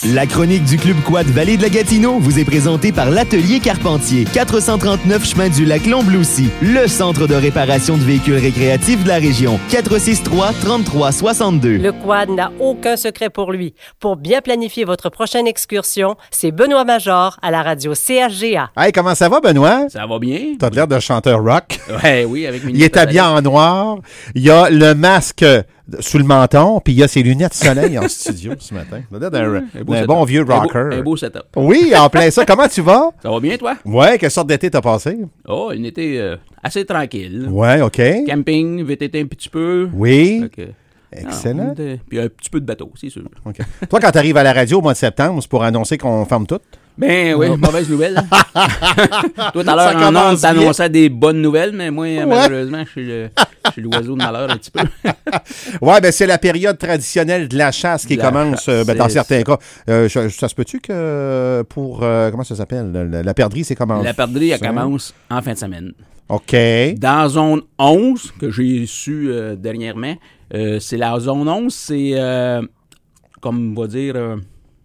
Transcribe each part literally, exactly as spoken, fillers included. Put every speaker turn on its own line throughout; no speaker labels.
La chronique du Club Quad Vallée de la Gatineau vous est présentée par l'Atelier Carpentier, quatre cent trente-neuf chemin du lac Lombloussy, le centre de réparation de véhicules récréatifs de la région. quatre six trois, trente-trois soixante-deux.
Le Quad n'a aucun secret pour lui. Pour bien planifier votre prochaine excursion, c'est Benoît Major à la radio C H G A.
Hey, comment ça va, Benoît?
Ça va bien.
T'as l'air de chanteur rock.
Ouais, oui, avec mes
Il est habillé en noir. Il y a le masque sous le menton, puis il y a ses lunettes soleil en studio ce matin. Il a l'air d'un,
un, beau
d'un bon vieux rocker.
Un beau, un beau setup.
Oui, en plein ça. Comment tu vas?
Ça va bien, toi?
Ouais, quelle sorte d'été t'as passé?
Oh, une été euh, assez tranquille.
Ouais, OK.
Camping, V T T un petit peu.
Oui.
Que,
excellent.
Non, de, puis un petit peu de bateau, c'est sûr.
Okay. Toi, quand t'arrives à la radio au mois de septembre, c'est pour annoncer qu'on ferme tout?
Ben oui, oh. Mauvaise nouvelle. Toi, tout à l'heure, en ondes, t'annonçais des bonnes nouvelles, mais moi, ouais. malheureusement, je suis, le, je suis l'oiseau de malheur un petit peu.
Ouais, ben c'est la période traditionnelle de la chasse qui
la
commence,
chasse,
euh, ben, dans certains
ça.
cas. Euh, ça, ça se peut-tu que pour, euh, comment ça s'appelle? La, la perdrix, c'est comment?
La perdrix, elle commence en fin de semaine.
OK.
Dans zone onze, que j'ai su euh, dernièrement, euh, c'est la zone onze, c'est, euh, comme on va dire, euh,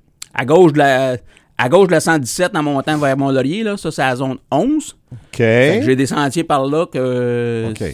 à gauche de la... À gauche de la cent dix-sept, en montant vers Mont-Laurier, là, ça, c'est la zone onze.
OK.
J'ai des sentiers par là que...
OK.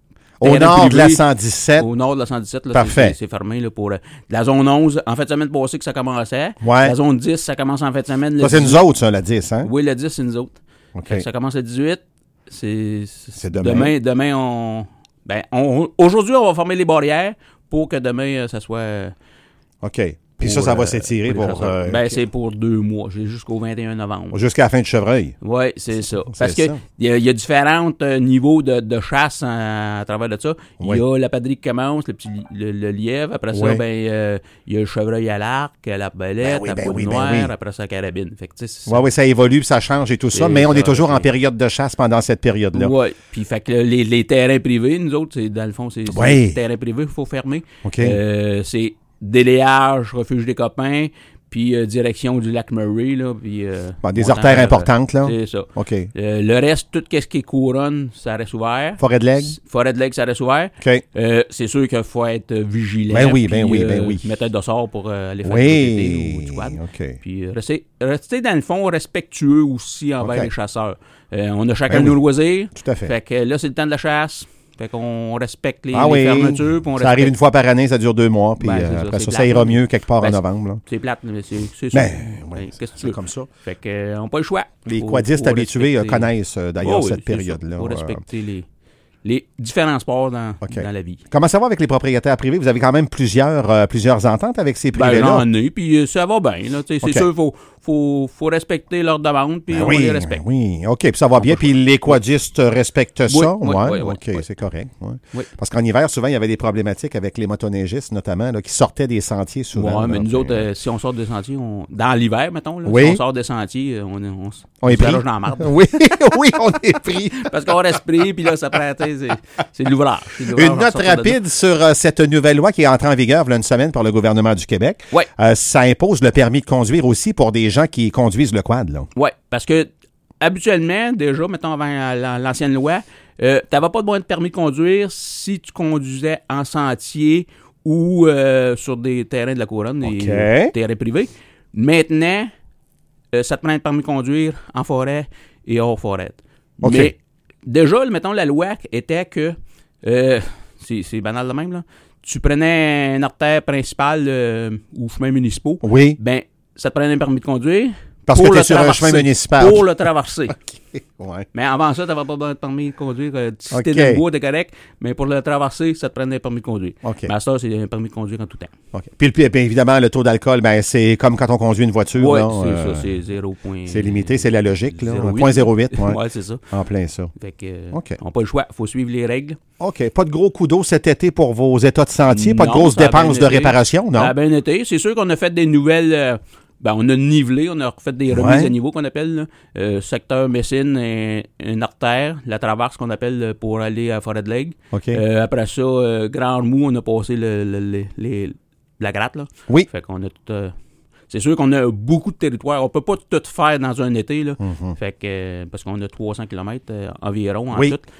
Au nord privé, de la cent dix-sept.
Au nord de la cent dix-sept, là,
parfait.
C'est, c'est fermé là, pour... Euh, la zone onze, en fin de semaine passée que ça commençait.
Ouais.
La zone dix, ça commence en fin de semaine.
Ça, c'est nous autres, ça, la dix, hein?
Oui, la dix, c'est nous autres.
OK.
Ça commence le dix-huit. C'est, c'est,
c'est demain.
Demain, demain on... Ben, on, aujourd'hui, on va former les barrières pour que demain, ça soit... Euh,
OK. Puis ça, ça va s'étirer pour... pour euh,
ben, c'est pour deux mois. J'ai jusqu'au vingt et un novembre.
Jusqu'à la fin du chevreuil.
Oui, c'est ça.
C'est
Parce
ça.
que il y, y a différents euh, niveaux de, de chasse à, à travers de ça. Il oui. y a la perdrix qui commence, le petit le, le lièvre. Après ça, oui. ben il euh, y a le chevreuil à l'arc, la belette, ben oui, la poudre ben oui, noire. Ben oui. Après ça, la carabine. Fait que, c'est
oui, oui, ça évolue, ça change et tout ça. Mais on est toujours c'est... en période de chasse pendant cette période-là.
Oui. Puis fait que les, les terrains privés, nous autres, c'est dans le fond, c'est, c'est
oui.
les terrains privés qu'il faut fermer.
OK.
Euh, c'est déléage, refuge des copains, puis euh, direction du lac Murray, là, puis... Euh,
bon, des artères importantes, là.
C'est ça.
OK.
Euh, le reste, tout ce qui est couronne, ça reste ouvert.
Forêt de l'Aigle?
Forêt de l'Aigle, ça reste ouvert.
OK.
Euh, c'est sûr qu'il faut être vigilant.
Ben oui, ben oui, ben
euh,
oui.
Mettre de sort pour euh, aller faire
oui.
le T T ou du quad.
OK.
Puis rester, rester, dans le fond, respectueux aussi envers okay. les chasseurs. Euh, on a chacun
ben
nos
oui.
loisirs.
Tout à fait.
Fait que là, c'est le temps de la chasse. Fait qu'on respecte les,
ah
les
oui.
fermetures. On
ça
respecte...
arrive une fois par année, ça dure deux mois, puis
ben,
euh,
ça,
après ça,
plate,
ça ira
mais...
mieux quelque part
ben,
en novembre. Là.
C'est plate, mais c'est, c'est sûr.
Ben,
ouais,
oui,
qu'est-ce que tu
c'est
veux?
comme ça.
Fait qu'on euh, n'a pas le choix.
Les
faut,
quadistes
faut
habitués
respecter...
connaissent euh, d'ailleurs
oh, oui,
cette période-là.
Il faut
euh...
respecter les... les différents sports dans,
okay.
dans la vie.
Comment ça va avec les propriétaires privés? Vous avez quand même plusieurs, euh, plusieurs ententes avec ces privés-là?
Ben, j'en ai, puis euh, ça va bien. Là, c'est okay. sûr, il faut, faut, faut respecter leurs demandes, puis
ben
on
oui,
les respecte.
Ben oui, OK, puis ça va bien. Puis les quadistes respectent
oui,
ça?
Oui,
ouais,
oui,
OK,
oui,
c'est correct. Ouais.
Oui.
Parce qu'en hiver, souvent, il y avait des problématiques avec les motoneigistes, notamment, là, qui sortaient des sentiers souvent.
Oui, mais
là,
nous
puis...
autres, euh, si on sort des sentiers, on... dans l'hiver, mettons, là,
oui.
si on sort des sentiers, on, on, on,
on est pris.
dans la marde.
oui, oui, on est pris.
Parce qu'on reste pris, puis là, ça prend, c'est, c'est de l'ouvrage.
Une note rapide sur euh, cette nouvelle loi qui est entrée en vigueur il y a une semaine par le gouvernement du Québec.
Oui.
Euh, ça impose le permis de conduire aussi pour des gens qui conduisent le quad.
Oui, parce que habituellement, déjà, mettons avant l'ancienne loi, euh, tu n'avais pas de permis de conduire si tu conduisais en sentier ou euh, sur des terrains de la couronne, des
okay.
terrains privés. Maintenant, euh, ça te prend un permis de conduire en forêt et hors forêt.
Okay.
Mais déjà, mettons, la loi était que Euh, c'est, c'est banal de même, là. Tu prenais une artère principale euh, ou chemin municipaux.
Oui.
Ben, ça te prenait un permis de conduire.
Parce que tu es sur un chemin municipal.
Pour le traverser.
Okay. Ouais.
Mais avant ça, tu n'avais pas besoin de permis de conduire. Si
okay.
tu es dans le bois, tu es correct. Mais pour le traverser, ça te prenait un permis de conduire.
Okay.
Mais à ça, c'est un permis de conduire en tout temps.
Okay. Puis, puis bien évidemment, le taux d'alcool, ben, c'est comme quand on conduit une voiture.
Oui,
là,
c'est
euh,
ça. C'est zéro.
C'est limité, c'est la logique.
zéro
zéro virgule zéro huit.
Oui,
ouais.
ouais, c'est ça.
En plein ça.
Fait que, euh,
okay.
on n'a pas le choix. Il faut suivre les règles.
OK. Pas de gros coups d'eau cet été pour vos états de sentier? Pas
non,
de grosses dépenses de réparation, non?
Ça a bien été. C'est sûr qu'on a fait des nouvelles... Euh, Ben, on a nivelé, on a refait des remises
ouais.
à niveau qu'on appelle. Là. Euh, secteur Messine, un, une artère, la traverse qu'on appelle pour aller à Forêt de l'Aigle.
Okay.
Euh, après ça, euh, Grand Remous, on a passé le, le, le, les, la gratte. Là.
Oui.
Fait qu'on a tout... Euh, c'est sûr qu'on a beaucoup de territoire. On peut pas tout faire dans un été. Là.
Mm-hmm.
Fait que, euh, parce qu'on a trois cents kilomètres euh, environ en
oui.
tout.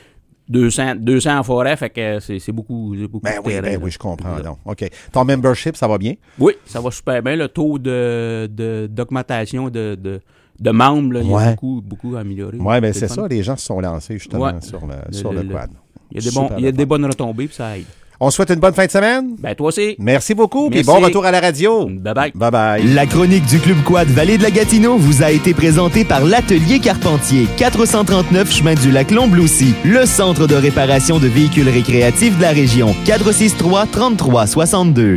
deux cents, deux cents en forêt, fait que c'est, c'est beaucoup, c'est beaucoup
Ben
de
oui,
terrain,
ben
là.
oui, je comprends.
Là.
Donc. OK. Ton membership, ça va bien?
Oui, ça va super bien. Le taux de, de, d'augmentation de, de, de membres, là, il y
Ouais.
a beaucoup, beaucoup amélioré.
Oui, bien c'est
le
ça.
fun.
Les gens se sont lancés justement
Ouais.
sur le,
Le-
sur
le-
le
le-
quad.
Il y a des, bons,
Super
il y a
le
des
fun.
bonnes retombées, puis ça aide.
On souhaite une bonne fin de semaine.
Ben, toi aussi.
Merci beaucoup. Puis
Merci.
bon retour à la radio.
Bye-bye.
Bye bye.
La chronique du Club Quad Vallée de la Gatineau vous a été présentée par l'Atelier Carpentier, quatre cent trente-neuf chemin du lac Lombloussy, le centre de réparation de véhicules récréatifs de la région, quatre cent soixante-trois trente-trois soixante-deux.